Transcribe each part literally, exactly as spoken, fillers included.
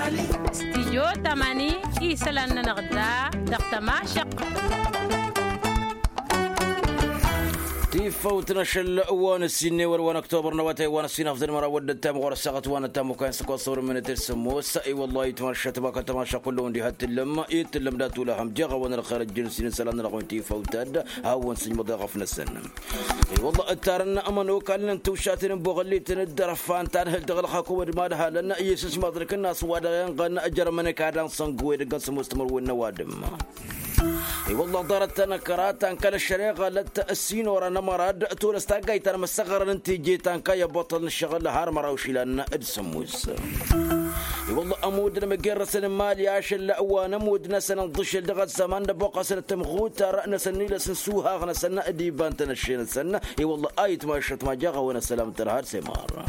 استيجو تماني إيسلان نغدا دقت ماشق تيفوتنا شل وان السنة وان أكتوبر نواتي وان السنة في المرة ود التام غور الساقط وان التام وكان سكوا صور من ترسموس أي والله يتمشى تباك تماشى كلهم دي هات اللم يتلم لا تولهم جاغ وان الخارج الجنسي نسلان رغم تيفوتاد هاون سن مضاغف نسن أي والله التارنا أمانو كان انتوشاتن بغلي تندرفان تنهل دغل حكومة ما لها لنا يسس ما ادرك الناس وادا ينقلنا أجر من كادان صنقوي دقص مستمر والنوادم اي والله دارت انا كرات ان كان الشريقه للتاسين ورانا مراد تول استاقيت انا مسغر انت جيت ان كاي بطل الشغل هار مراوشي لنا ادسموس اي والله امود مقرس المال يا شل وانا مود نسن ضش دغد زمان بوقا سنه تمغوت رانا سني لسنسوها غنا سنه ديبان تنشين سنه اي والله ايت ما شت ما جاغ وانا سلام ترهار سمار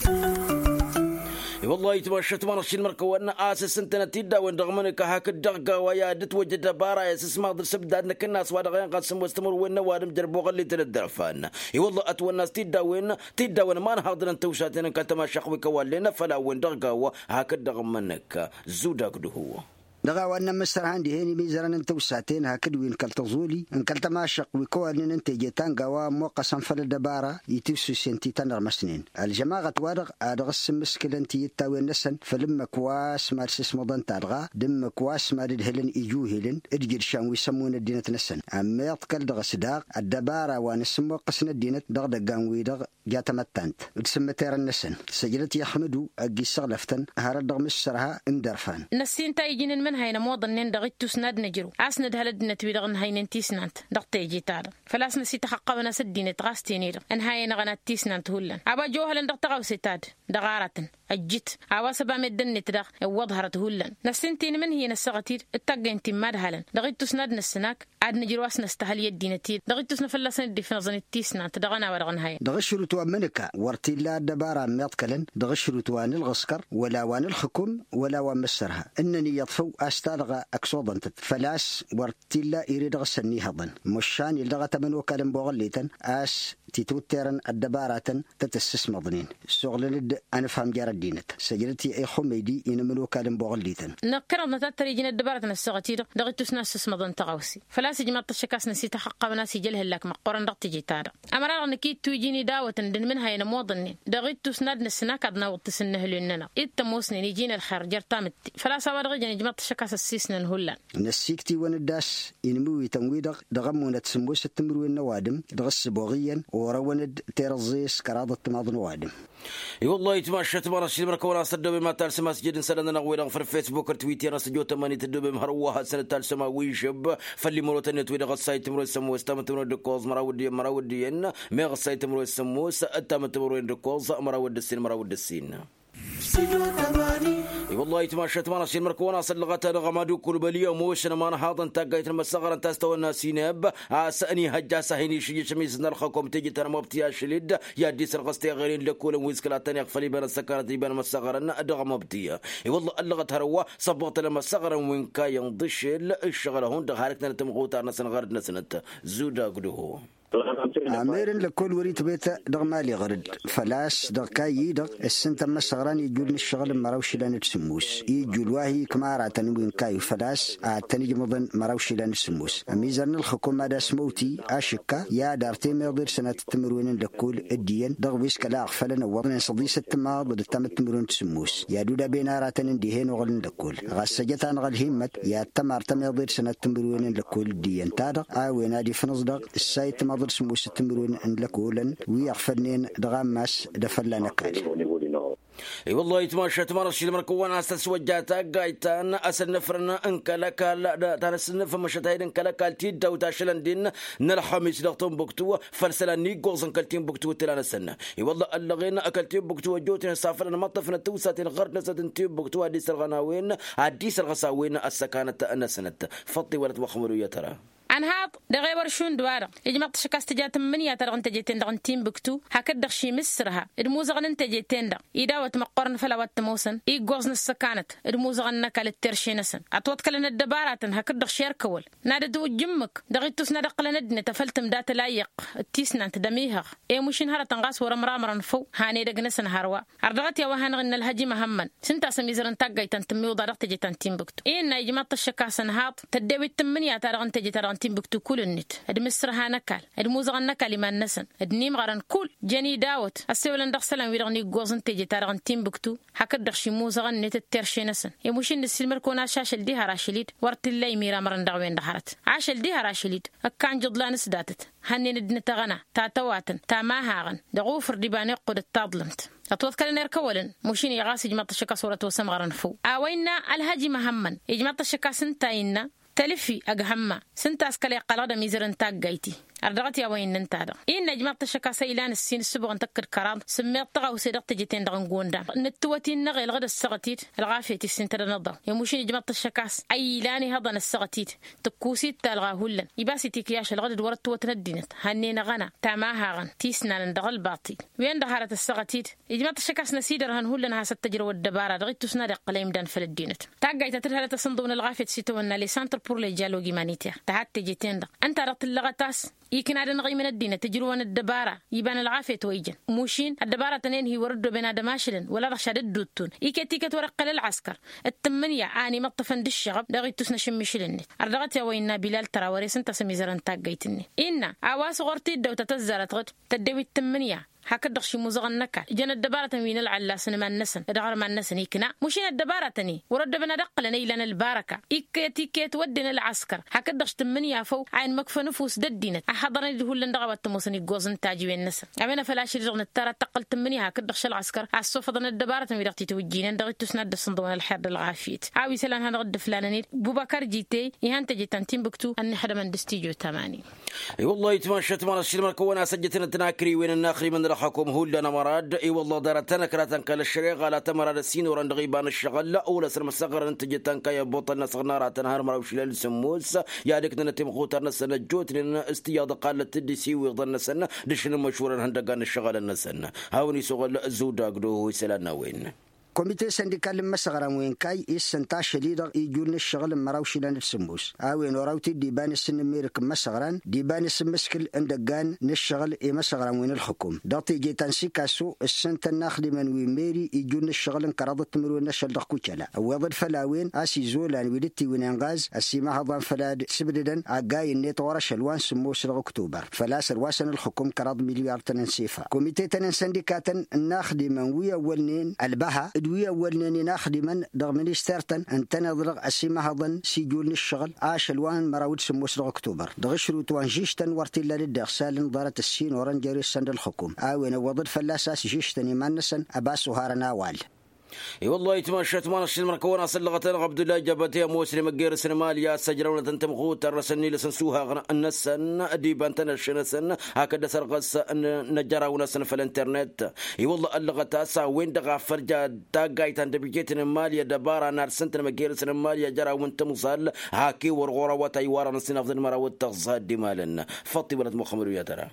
والله يتمشت ما نشين مركو وانا اساس انت نتيدا وين رغمنك هاك الدغه ويا دت وجد بارا يا اساس ما درس بدا انك الناس وادغين قد سمو استمر وين وادم جربو غلي تندرفان اي والله اتو الناس تيدا وين تيدا وين ما نحضر انت وشاتين انك تماشى خوك ولينا فلا وين دغه هاك الدغمنك زودك هو دغا وانا مستر عندي هني ميزران انت وساعتين هكذا وين كالتزولي ان كلت ماشق ويكون انت جيتان قوا موقسا فل دبارة يتوسو سنتي تنر مسنين الجماعة وادغ ادغس مسكل انت يتاوي نسن فلما كواس ما رسس مضان تادغا دم كواس ما هلن ايجو هلن ادجر شان ويسمون الدينة نسن اما يطكل دغ صداق الدبارة وانسمو قسنا الدينة دغ دقان ويدغ جات متانت تسمى تير النسن سجلت يحمدو اجي سغلفتن هارد دغ مسرها اندرفان نسين تايجين من هاينا موضن دغيت تسند نجرو اسند هلدنا تويدغن هاين تيسنانت دغتي جيتار فلاس نسي تحقق وناس الدين تغاستينير ان هاين غنا تيسنانت هولن ابا جوهلن دغتغاو ستاد دغارتن اجيت ابا سبا مدن تدغ وظهرت هولن نسنتين من هي نسغتير اتقنتي مادهلن دغيت تسند نسناك عاد نجرو اسنا استهل يدين تي دغيت تسن فلاسن دي فنزن تيسنانت دغنا ورغن هاي دغشرو تو منك ورتي لا دبارا ميطكلن دغشرو تو ان الغسكر ولا وان الحكم ولا وان مسرها انني يطفو استالغا اكسوبنت فلاس ورتيلا يريد غسني هضن مشان يلغى تمن وكلم بوغليتن اس تيتوترن الدباراتن تتسس مضنين شغل لد انا فهم جار الدينت سجلتي اي خميدي ينملو كلم بوغليتن نكرنا تتريجين الدباراتن السغتير دغت تسنس مضن تغوسي فلاس جماعه الشكاس نسيت حق وناس يجله لك مقرن دغت جيتار امر نكيد توجيني داوتن دن منها ين موضن دغت تسند نسناك ادنا وتسنه لنا اتموسني يجينا الخير جرتامت فلاس ورغ جماعه الشكاس السيسن هولن نسيكتي ونداس ينموي تمويدغ دغمونه تسموس التمرو النوادم دغس بوغيا وروند تيرزيس كراضه ماضن وادم اي والله يتمشى تمارس المركونه صدب ما تالس مسجد سنه نغوي في الفيسبوك تويتر سجو تماني تدب مهروها سنه تالس ما ويشب فلي مروتن تويد غسايت مرو سمو استمتمرو دكوز مراودي مراودي ان ما غسايت مرو سمو استمتمرو دكوز مراود السين مراود السين اي والله يتمشى تمارس المركونه صلغت رغمادو كل بليه موشن ما نحاضن تاقيت المسغر انت استوى سيناب اساني هجا سهيني شي شميس نرخكم تيجي ترى مبتيا شليد يا دي سرغستي غيرين لكل ويسكلاتن يغفلي بين السكرات بين المسغر ادغ مبتيا اي والله اللغت هروا صبغت المسغر وين كاين ينضش الشغل هون دغاركنا تمغوت انا سنغرد سنت زودا قدو عميرن لكل وريت بيت دغ مالي غرد فلاس دغ كاي دغ السنت مسغران يجول الشغل مراوش لان تسموس يجول واهي كمارا تنوين كاي فلاس تنجي مضن مراوش لان تسموس ميزان الحكومه دا سموتي اشكا يا دارتي ميضر سنه تمرون لكل الدين دغ بيس كلا غفلنا وضن صديس التماض ود تمرون تسموس يا دودا بينارا تنديهن وغل لكل غسجتان غل همت يا تمار تميضر سنه تمرون لكل الدين تادغ اوي نادي فنصدغ السايت ماضر سموس تمرون ان لكولن ويغفلنين دغاماس دفلنا كال اي والله يتمشى تمارس المركونه استسوجاتا قايتان اسن نفرنا انكلك لا تنسنف مشتايد انكلك التيد وتاشلن دين نلحميس دغتم بوكتو فرسلاني غوزن كلتين بوكتو تلانا سنه اي والله اللغينا اكلتين بوكتو جوتين سافرنا مطفنا توساتين غرنا ساتين بوكتو حديث الغناوين حديث الغساوين السكانه انسنت فطي ولد وخمرو يا ترى هنهاط دغيبر شون دوارا إجماع تشكاس تجات من يا ترى أنت جيتين دغن تيم بكتو هكذا شي مسرها الموزغن أنت جيتين دغ إداوة مقرن فلوات موسن إي جوزن السكانت الموزغن نكال الترشينسن أتوت كلنا الدبارات هكذا شير كول نادو جمك دغيتوس نادق لندن تفلتم دات لايق التيسنا أنت دميها إيه مشين هرا تنغاس ورا مرامرن فو هاني دغنسن هروا أردغت يا وهان غن الهجي مهمن سنتا سميزرن تاجي تنتمي وضرقت جيتان تيم بكتو إيه إن إجماع تشكاس نهاط تدوي تمن يا ترى أنت جيت ترى تيم بكتو كل النت المسرها نكال الموزغن نكال ما النسن الدنيم غران كل جني داوت السولن دخسلن ويرغني جوزن تجي ترى تيم بكتو هكذا شي موزغن نت الترشينسن يا مشين السلمر كونا شاشل دي هراشليد ورت اللي ميرا مرن دغوين دحرت عاشل دي هراشليد كان جدلان سداتت هني ندن تغنا تاتواتن تا ما هاغن دغوفر ديباني قد التظلمت أتوذكر نير كولن مشين يغاسي جماعة الشكا صورة وسمغرن فو أوينا الهاجي مهمن يجماعة الشكا سنتاينا تلفي أجهما سنتاس كلي قلادة ميزرن تاجيتي أردغت يا وين ننتهى إن جماعة الشكا سيلان السين السبع نتكر كرام سميت طغى وسيدقت جتين دغن جوندا نتوتي النغي الغد السغتيت الغافية السنتر نضا يمشين جماعة الشكاس أي لاني هضن السغتيت تكوسيت تلغى هلا يباسي تكياش الغد الورد توتندينت هنينا غنا تاماها غن تيسنا لندغل باطي وين دهارة السغتيت جماعة الشكاس نسيدر هن هلا هاس التجر والدبارة دغيت تسناد قليم دان في الدينت تاجيت ترهلا تصندون الغافية سيتونا لسانتر بور لجالو جيمانيتيا تحت جتين دغ أنت رت اللغتاس يمكن هذا نغي من الدين تجرون الدبارة يبان العافية ويجن موشين الدبارة تنين هي وردوا بين هذا ماشلن ولا رشاد الدوتون يكتيك تورق للعسكر التمنية عاني مطفن الشغب دغي تسنش مشلني أردغت يا وينا بلال ترى وريسن تسميزرن تاجيتني إن عواس غرتي الدو تتزرت غد تدوي التمنية هكذا شي موزغن نكال جن الدبارة تمين العلاس ما النسن دغر ما النسن يكنا مشين الدبارة تني ورد بنا دق لنا لنا البركة يكتيك تودنا العسكر هكذا تمنية فو عين مكفى نفوس ددينت حضرني اللي هو اللي ndغوت تموسن يجوزن تاجي النسن عمنا فلاش رغن الترى تقل تمنية هكذا شل العسكر عالصوف ضن الدبارة تمي دغتي توجينا ndغي تسند الصندوق الحرب العافيت عاوي سلان هنغد فلانني بوبكر جيتي يهانت جيتان تيمبكتو ان حدا من دستيجو ثماني اي والله يتمشت مال الشيء مركونا سجتنا تناكري وين الناخري من رحكم هو لنا مراد اي والله دارتنا كراتن كل الشريغ على تمر السين ورند غيبان الشغل لا اول سر مصغر انت جيتان كاي بوطنا صغنا تنهار مروش للسموس يا ديك نتم خوترنا سنه جوت لنا استياض قالت دي سي ويضن سنه دشن مشهور هندقان الشغل النسنه هاوني سوغل زوداغدو يسلنا وين كوميتي سنديكال مسغرام وين كاي إسنتا شديدة يجون الشغل مراوشي لان السموس أوين وراوتي ديبان السن ميرك مسغران ديبان السمسكل اندقان نشغل إي مسغرام وين الحكوم داتي جيتان سيكاسو السنتا ناخدي من وين ميري يجون الشغل انقراض التمرون نشل دخكوشلا ويضل فلاوين أسي زولان ويدتي وين انغاز السيما هضان فلاد سبددن أقاي النيت ورا شلوان سموس أكتوبر فلا سرواسن الحكوم كراض مليار تنسيفا كوميتي تنن سنديكاتن ناخدي من ويا ولنين البها ويا ولني ناخدي من دغ منيسترتن أن تنظر السيما هضن سيجول الشغل عاش الوان مراود سموس أكتوبر دغ شروط وان جيشتن ورتي للدغ سالن ضارت السين ورنجري السند الحكوم آوين وضد فلاساس جيشتن يمانسن أباسو هارنا وال اي والله يتمشت ما نشل مركونا صلغتنا عبد الله جابتي مسلم غير سنماليا سجرونه تنتم خوت الرسني لسنسوها النسن ديبان تنشنسن هكذا سرقس نجراونا سن في الانترنت اي والله اللغه اسا وين دغ فرجا تاغايت عند بيجيتن ماليا دبارا نار سنتن مغير سنماليا جرا وانت مصال هاكي ورغوره وتايوار نسن افضل مرا وتغزاد دي مالنا فطي ولد مخمر يا ترى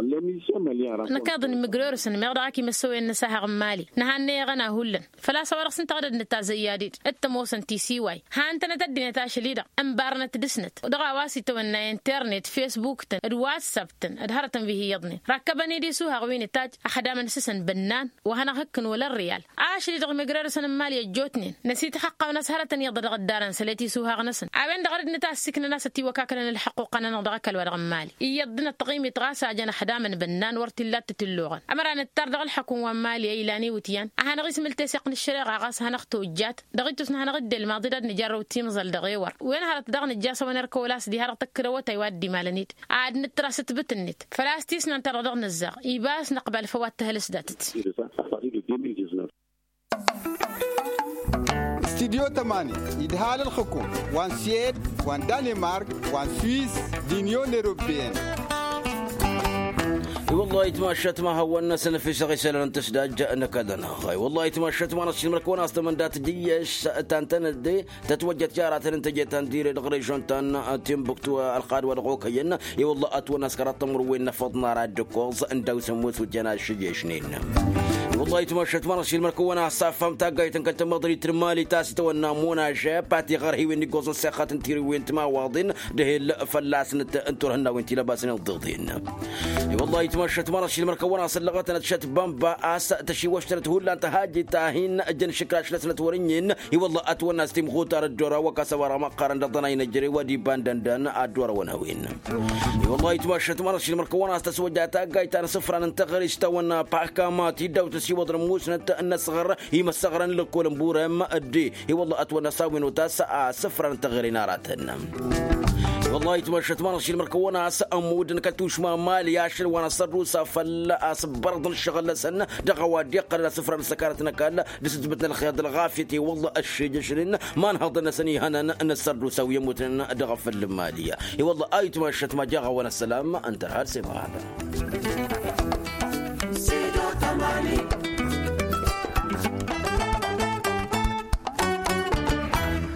نكاضن مقرورس إن مقدرك مسوي النساء غمالي نهاني غنا هولن فلا صورك سنت غدد نتازياديد التموسن تي سي واي هانت نتدي نتاش ليدا امبارنا تدسنت ودغا واسي تونا انترنت فيسبوك تن الواتساب تن ادهرتن به يضني ركبني دي سوها غوين تاج احدا من سسن بنان وهنا هكن ولا الريال عاش لي دغ مقرورس مالي جوتني نسيت حق ونسهرتن يضد غدارن سليتي سوها غنسن عوين دغرد نتاس سكن ناس تي وكاكن الحقوق انا دغك الورغمالي يضنا التقييم تغاسا جنا دامن بنان ورتلات تلوغن امران التردغ الحكومه مالي ايلاني وتيان انا غيس ملتسق الشريغ غاس هنختو جات دغيتوس نغد الماضي دد نجرو تيم زل دغيور وين هرت دغن الجاس ونركولاس دي هرت كروت يودي مالنيت عاد نتراست بتنت فلاستيس نتردغ نزاق يباس نقبل فوات تهلس داتت استديو تماني يدهال الحكوم وان سيد وان دنمارك وان سويس دينيون اوروبيين والله والله يتمشت ما هو الناس في شغي سلان تسداج نكدنا هاي والله يتمشت ما نصير مركون أصلا من دات جيش تانتن دي تتوجه جارات انت جيت تندير دغريشون تان تيمبكتو القاد والغوك ينا اي والله اتو ناس كرات وين نفضنا رادكوز اندو سموت وجنا شجيشنين والله يتمشت ما نصير مركون صافم تاقايت كنت مضري ترمالي تاس تونا مونا شاباتي غير هي وين نيكوز ساخات انتيري وين تما واضين ده فلاس انتو هنا وين لاباسين الضغطين والله يتمشت ما نصير مركون صلغت نتشت بامبا اس تشي واشترت هولا انت هاجي تاهين اجن شكراش لسنه ورنين اي والله اتو ناس تيم غوتار الدورة وكسوارا مقارن دضنا ينجري ودي باندندان الدورة ونهوين والله يتمشت ما نصير مركون استسوجاتا قايتان صفرا انتغري استونا باحكامات يدو تسي وضر موسنت النصغر هي مسغرا لكل مبورة ما ادي اي والله اتو نساوين وتاسع صفرا انتغري ناراتنا والله يتمشت ما نصير مركون اس امود نكتوش ما مالي ياشر وانا صروسا فلا اس برض الشغل سنه دغوا ديقل صفرا سكارتنا كالا دستبتنا الخياط الغافيتي والله الشي جشرين ما نهضنا سني هنا نسروسا ويموتنا دغفل الماليه اي والله ايتمشت ما جاغ وانا السلام انت هارسي هذا